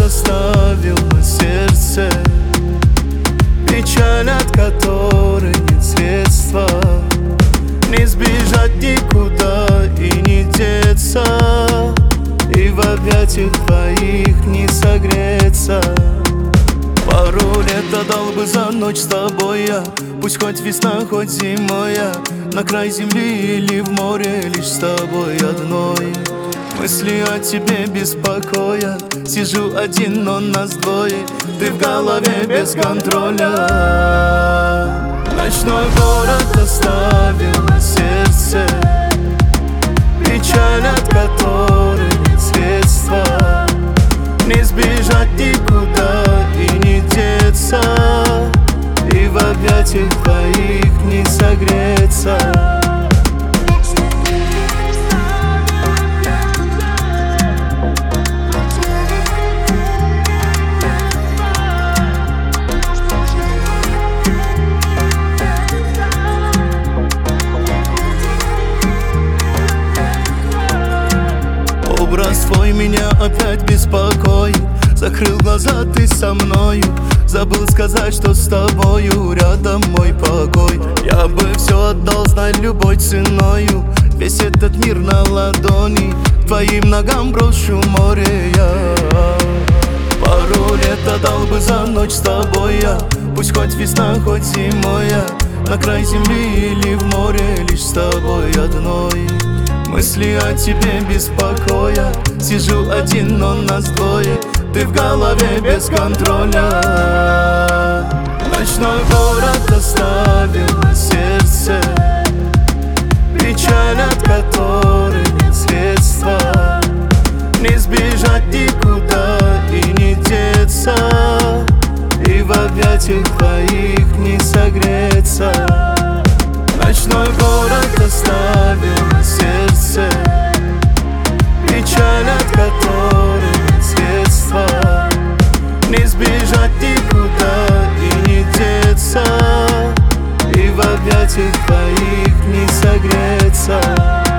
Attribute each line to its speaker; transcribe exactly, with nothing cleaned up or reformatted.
Speaker 1: оставил на сердце, печаль, от которой нет средства. Не сбежать никуда и не деться, и в объятиях твоих не согреться. Пару лет отдал бы за ночь с тобой я, пусть хоть весна, хоть зимой я, на край земли или в море, лишь с тобой одной. Мысли о тебе беспокоят, сижу один, но нас двое, ты в голове без контроля. Ночной город оставил на сердце, печаль, от которой нет средства. Не сбежать никуда и не деться, и в объятиях твоих не согреться. Образ твой меня опять беспокоит, закрыл глаза, ты со мною, забыл сказать, что с тобою рядом мой покой. Я бы все отдал, знай, любой ценою, весь этот мир на ладони, к твоим ногам брошу море я. Пару лет отдал бы за ночь с тобой я, пусть хоть весна, хоть зимой я, на край земли или в море, лишь с тобой одной. Мысли о тебе беспокоят, сижу один, но нас двое, ты в голове без контроля. Ночной город оставил на сердце, печаль, от которой нет средства. Не сбежать никуда и не деться, и в объятиях твоих не согреться. Ночной город оставил на сердце, печаль, от которой нет средства. Не сбежать никуда и не деться, и в объятиях твоих не согреться.